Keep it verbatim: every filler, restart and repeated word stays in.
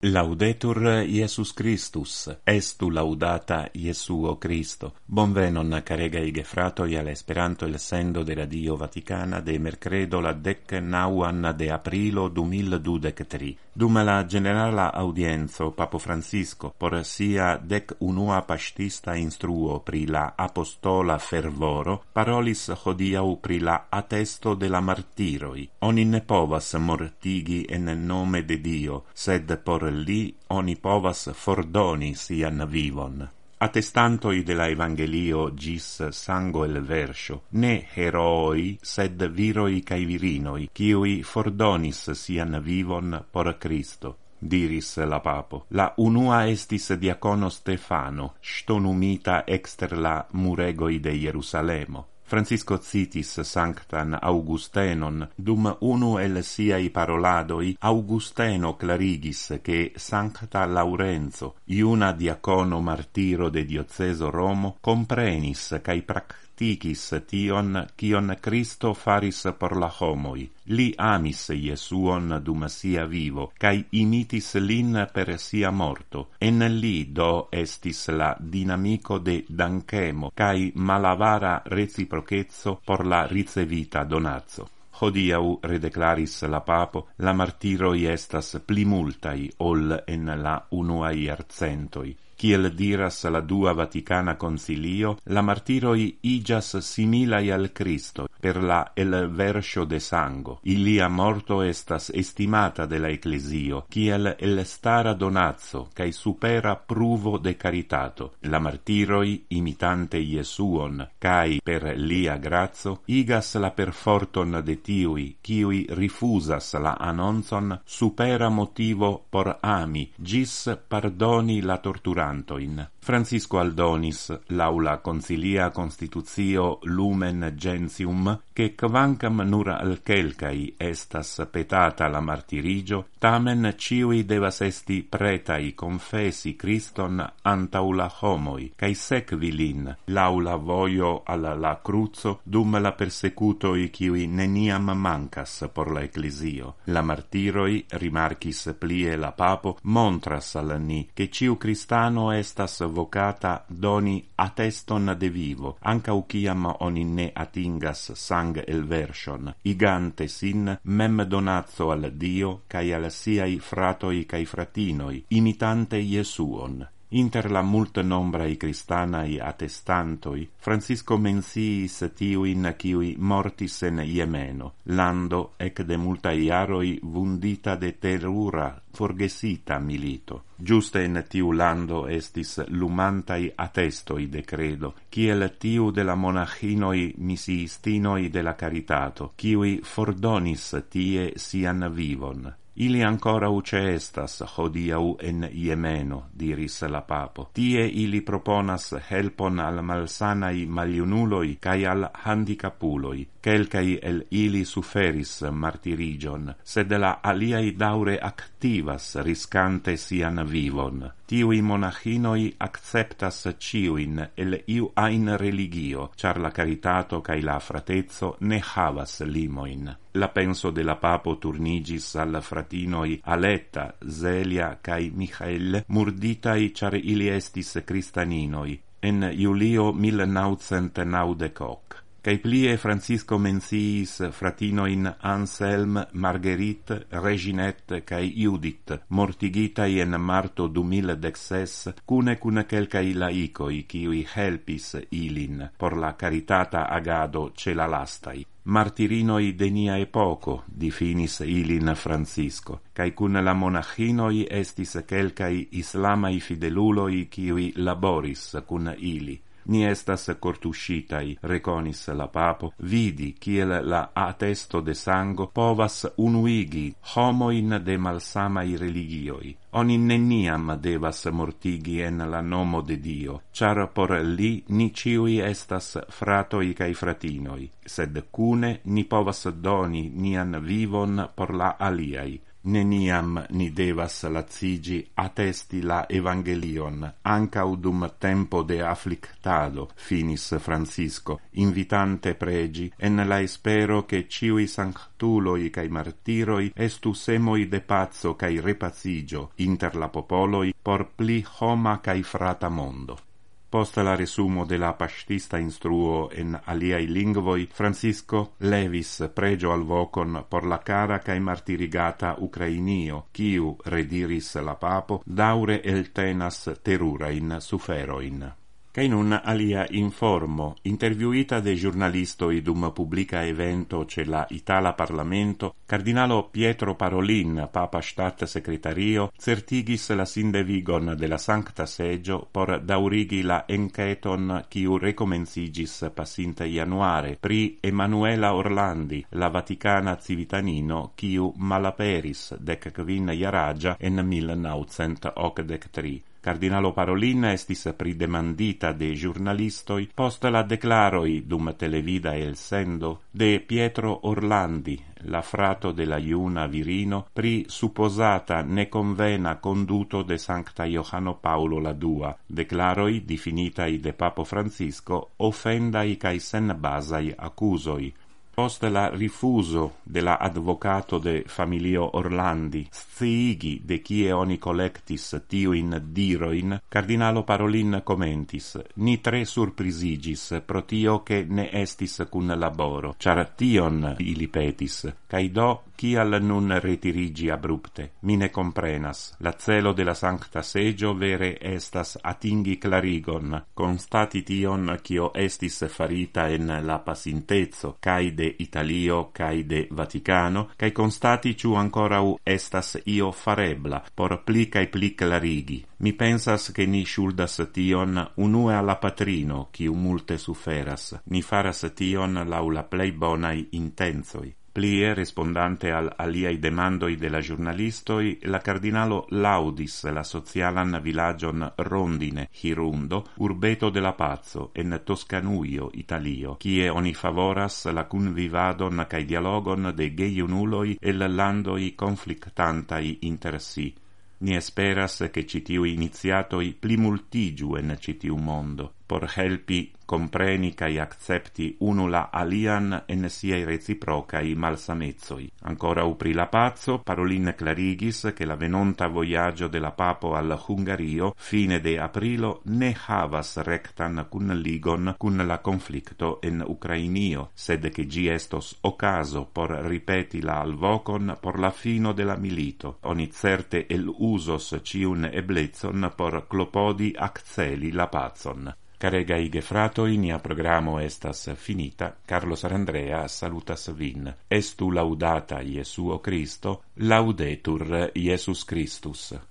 Laudetur Iesus Christus, estu laudata Iesuo Christo. Bonvenon caregai gefratoi al Esperanto el sendo de Radio Vaticana de mercredo la dec nauan de aprilo du mil dudec tri. Dum la generala audienzo Papo Francisco por sia dec unua pastista instruo pri la apostola fervoro, parolis hodiau pri la attesto de la martiroi. Oni ne povas mortigi en nome de Dio, sed por li oni povas fordoni sian vivon. Attestantoi de la Evangelio gis sango el verso, ne heroi, sed viroi cae virinoi, kiui fordonis sian vivon por Cristo. Diris la papo, la unua estis diacono Stefano, stonumita exter la muregoi de Jerusalemo. Francisco citis sanctan Augustenon, dum unu el siai paroladoi, Augusteno clarigis che sancta Laurenzo, iuna diacono martiro de dioceso Romo, comprenis cae practicis tion cion Cristo faris por la homoi. Li amis Iesuon dum sia vivo, cae imitis lin per sia morto. En li do estis la dinamico de danchemo, cae malavara reciprocezzo por la ricevita donazzo. Hodiau, redeclaris la papo, la martiroi estas pli multai ol en la unuai arcentoi. Kiel diras la dua Vaticana Concilio, la martiroi igas similai al Cristo per la el verso de sango. Ilia morto estas estimata de la Ecclesio, kiel el stara donazzo, cae supera pruvo de caritato. La martiroi, imitante Iesuon, cae per lia grazzo, igas la perforton de tiui, kiui rifusas la annonzon, supera motivo por ami, gis pardoni la torturantoin. Francisco aldonis, laula concilia constitutio Lumen Gentium, che quancam nur al quelcai estas petata la martirigio, tamen ciui devas esti pretai confessi Christon antau la homoi, cae secvi lin, laula voio alla la cruzo, dum la persecutoi ciui neniam mancas por la Ecclesio. La martiroi, rimarcis plie la papo, montras al ni, che ciu Christano estas vocata doni atteston de vivo, anca uciam oni ne atingas sang el version, igante sin mem donazzo al Dio, cae al siai fratoi cae fratinoi, imitante Iesuon. Inter la multe nombrai Christanai attestantoi, Francisco mensiis tiuin kiui mortis en Iemeno, lando ec de multai jaroi vundita de terura, forgesita milito. Giuste in tiu lando estis lumantai attestoi de credo, kiel tiu de la monachinoi misiistinoi de la caritato, kiui fordonis tie sian vivon. Ili ancora uce estas hodiau en Iemeno, diris la papo. Tie ili proponas helpon al malsanai maliunuloi cae al handicapuloi. Quelcai el ili suferis martirigion, sed la aliai daure activas riscante sian vivon. Tiui monachinoi acceptas ciuin el iu ain religio, char la caritato cae la fratezzo ne havas limoin. La penso de la papo turnigis al fratinoi Aletta, Zelia cae Michael, murditai char ili estis cristaninoi, en Julio mil naucent naudec. Cae plie Francisco mensiis fratinoin Anselm, Marguerite, Reginette cae Judith, mortigitai en marto du mil dexes, cune cune quelcai laicoi, kiui helpis ilin, por la caritata agado ce la lastai. Martirinoi de nia epoco, difinis ilin Francisco, cae cun la monachinoi estis quelcai islamai fideluloi kiui laboris cun ili. Ni estas cortuscitai, reconis la papo, vidi kiel la attesto de sango povas unuigi homoin de malsamai religioi. Oni neniam devas mortigi en la nomo de Dio, char por li ni ciui estas fratoi cae fratinoi, sed cune ni povas doni nian vivon por la aliai. Neniam ni devas lacigi attesti la Evangelion, ancau dum tempo de afflictado, finis Francisco, invitante pregi, en la espero che ciui sanctuloi cae martiroi estu semoi de pazzo cae repazigio inter la popoloi por pli homa cae frata mondo. Post la resumo de la pastista instruo en aliai lingvoi, Francisco levis pregio al vocon por la cara cae martirigata Ucrainio, quiu, rediris la papo, daure eltenas terurain suferoin. Cae nun alia informo, interviuita de giornalistoi dum publica evento ce la Itala Parlamento, cardinalo Pietro Parolin, Papa Stat Secretario, certigis la sindevigon de la Sancta Segio por daurigi la enqueton quiu recomencigis passinte januare pri Emanuela Orlandi, la Vaticana civitanino quiu malaperis dec quin jaragia en mil naucent ocdec-tri. Cardinalo Parolin estis pridemandita de giornalistoi post la declaroi dum televida el sendo de Pietro Orlandi, la frato de la iuna virino, pri supposata neconvena conduto de Sancta Johano Paulo la Dua, declaroi difinitai de Papo Francisco offendai cae sen basai accusoi. Post la rifuso de la advocato de familio Orlandi sciigi de kie oni collectis tiuin diroin, cardinalo Parolin commentis: ni tre surprisigis pro tio che ne estis cun laboro, char tion ili petis, cae do cial nun retirigi abrupte. Mi ne comprenas. La celo de la Sancta Segio vere estas atingi clarigon, constati tion cio estis farita en la pacintezo, cae de Italio cae de Vaticano, cae constati ciu ancorau estas io farebla, por pli cae pli clarigi. Mi pensas che ni shuldas tion unue alla patrino, ciu multe suferas. Ni faras tion lau la plei bonai intenzoi. Plie, rispondante al aliai demandoi de la giornalistoi, la cardinalo laudis la socialan villagion Rondine, Hirundo, urbeto de la pazzo, en Toscanuio, Italio, kie oni favoras la cunvivadon cae dialogon de geiunuloi e landoi conflictantai inter si. Ni esperas che citiu iniziatoi pli multigiu en citiu mondo, por helpi compreni cae accepti unu la alian en siei reciprocai malsamezoi. Ancora upri la pazzo, Parolin clarigis che la venonta voyaggio de la papo al Hungario, fine de aprilo, ne havas rectan cun ligon cun la conflicto en Ucrainio, sed che gi estos ocaso por ripeti la alvocon por la fino de la milito. Oni certe el usos ciun eblezon por clopodi acceli la pazon. Caregai gefratoi, nia programo estas finita. Carlo Sarandrea salutas vin. Estu laudata Iesuo Christo, laudetur Iesus Christus.